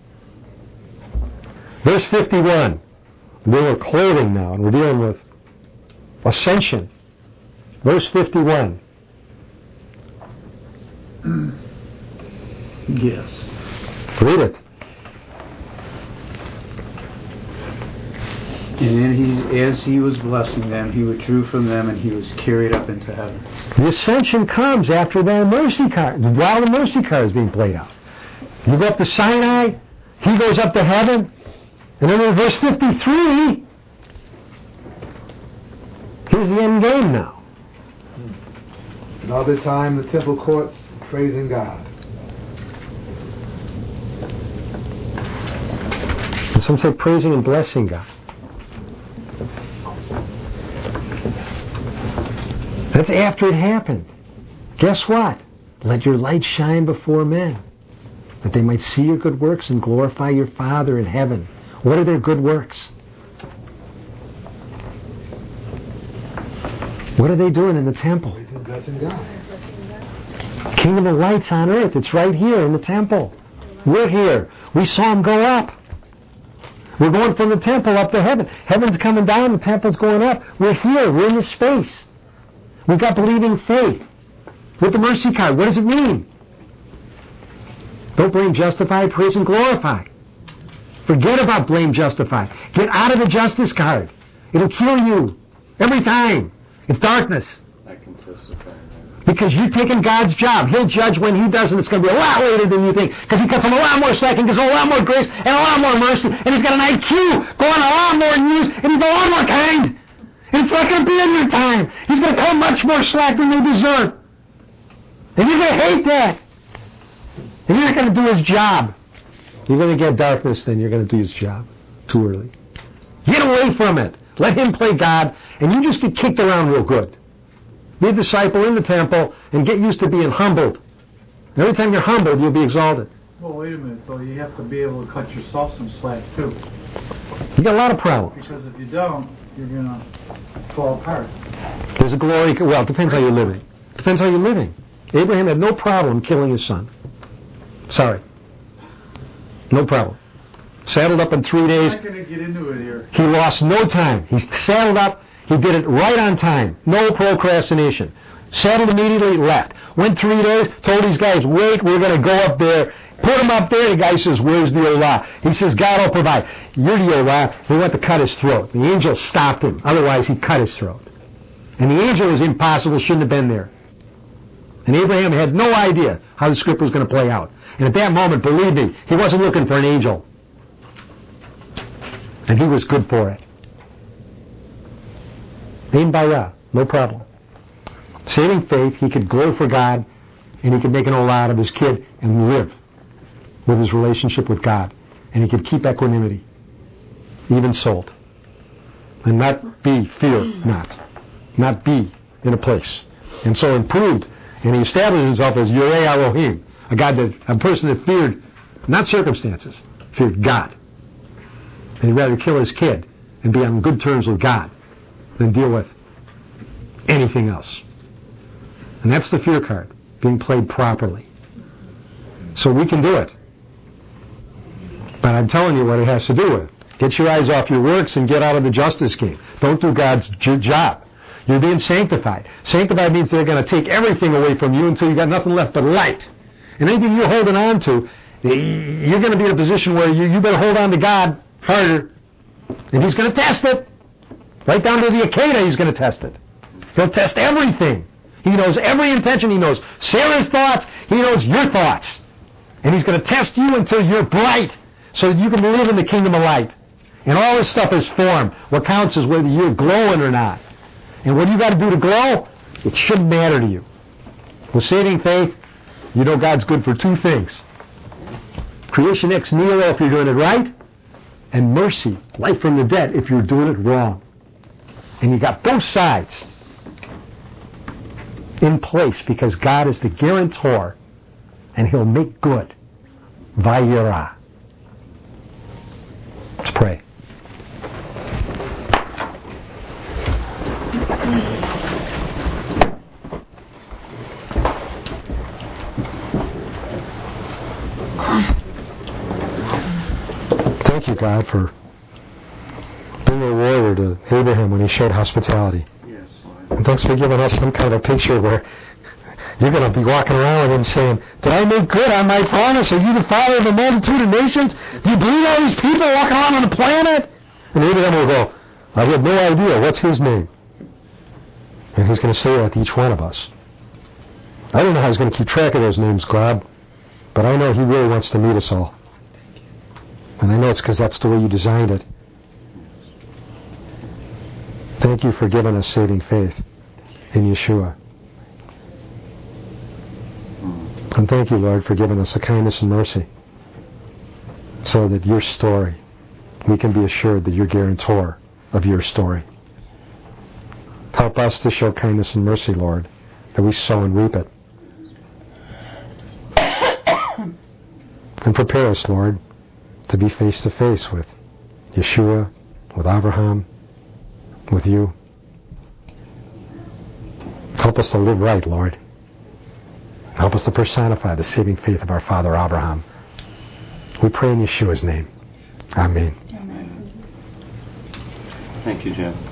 Verse 51. We're with clothing now, and we're dealing with ascension. Verse 51. Yes. Read it. And then as he was blessing them, he withdrew from them, and he was carried up into heaven. The ascension comes after the mercy card, while the mercy card is being played out. You go up to Sinai, he goes up to heaven, and then in verse 53, here's the end game now. And all the time the temple courts praising God. And some say praising and blessing God. That's after it happened. Guess what? Let your light shine before men, that they might see your good works and glorify your Father in heaven. What are their good works? What are they doing in the temple? Blessing God. Kingdom of Light's on earth. It's right here in the temple. We're here. We saw him go up. We're going from the temple up to heaven. Heaven's coming down, the temple's going up. We're here. We're in this space. We've got believing faith. With the mercy card, what does it mean? Don't blame, justify, praise, and glorify. Forget about blame, justify. Get out of the justice card. It'll kill you. Every time. It's darkness. I can testify. Because you're taking God's job. He'll judge when he does, and it's going to be a lot later than you think. Because he cuts him a lot more slack, and gives him a lot more grace, and a lot more mercy, and he's got an IQ going a lot more years, and he's a lot more kind. And it's not going to be in your time. He's going to cut much more slack than they deserve. And you're going to hate that. And you're not going to do his job. You're going to get darkness, then you're going to do his job. Too early. Get away from it. Let him play God, and you just get kicked around real good. Be a disciple in the temple and get used to being humbled. Every time you're humbled, you'll be exalted. Well, wait a minute, though. You have to be able to cut yourself some slack, too. You got a lot of problems. Because if you don't, you're going to fall apart. There's a glory. Well, it depends how you're living. Depends how you're living. Abraham had no problem killing his son. Sorry. No problem. Saddled up in 3 days. I'm not going to get into it here. He lost no time. He saddled up. He did it right on time. No procrastination. Saddled immediately, left. Went 3 days, told these guys, wait, we're going to go up there. Put him up there. The guy says, where's the Olah? He says, God will provide. You're the Olah. He went to cut his throat. The angel stopped him. Otherwise, he cut his throat. And the angel was impossible, shouldn't have been there. And Abraham had no idea how the script was going to play out. And at that moment, believe me, he wasn't looking for an angel. And he was good for it. Named Bayah, no problem. Saving faith, he could glow for God, and he could make an olah out of his kid and live with his relationship with God. And he could keep equanimity, even sold. And not be, fear not be in a place. And so improved, and he established himself as Yireh Elohim, a person that feared not circumstances, feared God. And he'd rather kill his kid and be on good terms with God than deal with anything else. And that's the fear card, being played properly. So we can do it. But I'm telling you what it has to do with. Get your eyes off your works and get out of the justice game. Don't do God's job. You're being sanctified. Sanctified means they're going to take everything away from you until you got nothing left but light. And anything you're holding on to, you're going to be in a position where you better hold on to God harder. And He's going to test it. Right down to the Akedah, He's going to test it. He'll test everything. He knows every intention. He knows Sarah's thoughts. He knows your thoughts. And He's going to test you until you're bright so that you can live in the kingdom of light. And all this stuff is form. What counts is whether you're glowing or not. And what do you got to do to glow? It shouldn't matter to you. With saving faith, you know God's good for two things. Creation ex nihilo if you're doing it right, and mercy, life from the dead, if you're doing it wrong. And you got both sides in place because God is the guarantor and He'll make good. Vayirah. Let's pray. Thank you, God, for being a warrior to Abraham when he showed hospitality. Yes. And thanks for giving us some kind of a picture where you're going to be walking around with him saying, did I make good on my promise? Are you the father of a multitude of nations? Do you believe all these people walking around on the planet? And Abraham will go, I have no idea. What's his name? And he's going to say that to each one of us. I don't know how he's going to keep track of those names, God, but I know He really wants to meet us all. And I know it's because that's the way You designed it. Thank You for giving us saving faith in Yeshua. And thank You, Lord, for giving us the kindness and mercy so that Your story, we can be assured that You're guarantor of Your story. Help us to show kindness and mercy, Lord, that we sow and reap it. And prepare us, Lord, to be face to face with Yeshua, with Abraham, with You. Help us to live right, Lord. Help us to personify the saving faith of our father Abraham. We pray in Yeshua's name. Amen. Amen. Thank you, Jeff.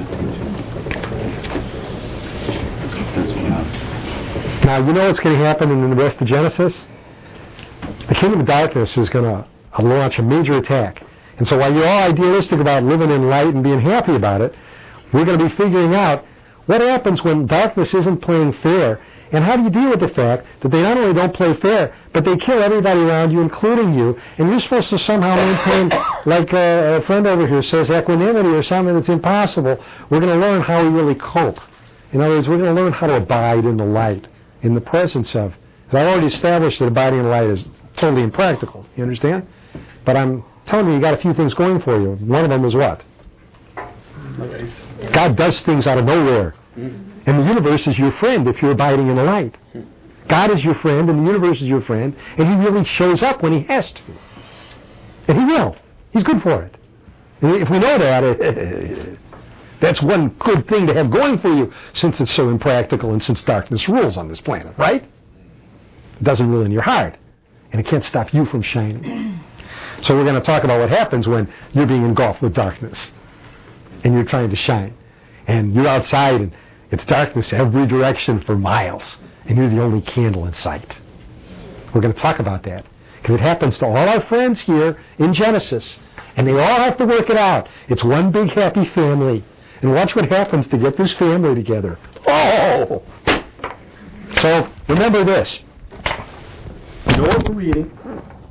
Now, you know what's going to happen in the rest of Genesis? The kingdom of darkness is going to launch a major attack. And so while you're all idealistic about living in light and being happy about it, we're going to be figuring out what happens when darkness isn't playing fair, and how do you deal with the fact that they not only don't play fair, but they kill everybody around you, including you, and you're supposed to somehow maintain, like a friend over here says, equanimity or something that's impossible. We're going to learn how we really cope. In other words, we're going to learn how to abide in the light, in the presence of. Because I've already established that abiding in light is totally impractical. You understand? But I'm telling you got a few things going for you. One of them is what? God does things out of nowhere. And the universe is your friend if you're abiding in the light. God is your friend and the universe is your friend, and He really shows up when He has to. And He will. He's good for it. And if we know that, that's one good thing to have going for you, since it's so impractical and since darkness rules on this planet, right? It doesn't rule in your heart, and it can't stop you from shining. So we're going to talk about what happens when you're being engulfed with darkness and you're trying to shine. And you're outside and it's darkness every direction for miles, and you're the only candle in sight. We're going to talk about that, because it happens to all our friends here in Genesis, and they all have to work it out. It's one big happy family. And watch what happens to get this family together. Oh! So, remember this. You know what we're reading.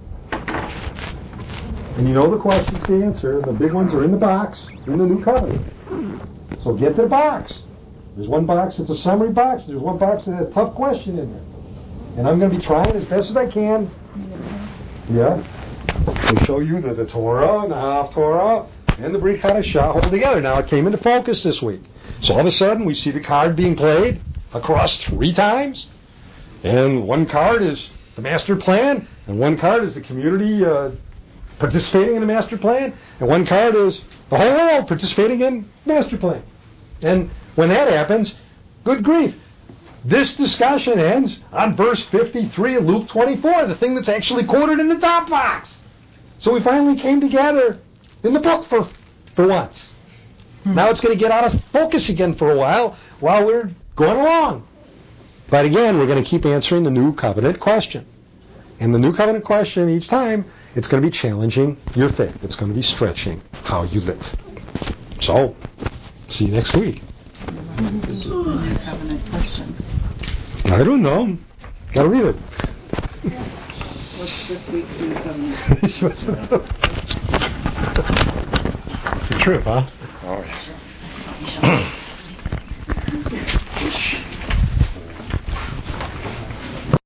And you know the questions to answer. The big ones are in the box, in the New Covenant. So get the box. There's one box that's a summary box. There's one box that has a tough question in there. And I'm going to be trying as best as I can. Yeah. To show you that the Torah and the Haftorah and the Brit Hadashah hold together. Now it came into focus this week. So all of a sudden we see the card being played across 3 times. And one card is the master plan, and one card is the community participating in the master plan, and one card is the whole world participating in master plan. And when that happens, good grief, this discussion ends on verse 53 of Luke 24, the thing that's actually quoted in the top box. So we finally came together in the book for once. Now it's going to get out of focus again for a while we're going along. But again, we're going to keep answering the New Covenant question. And the New Covenant question, each time, it's going to be challenging your faith. It's going to be stretching how you live. So, see you next week. New Covenant question. I don't know. Got to read it. What's this week's New Covenant? True, huh? All right.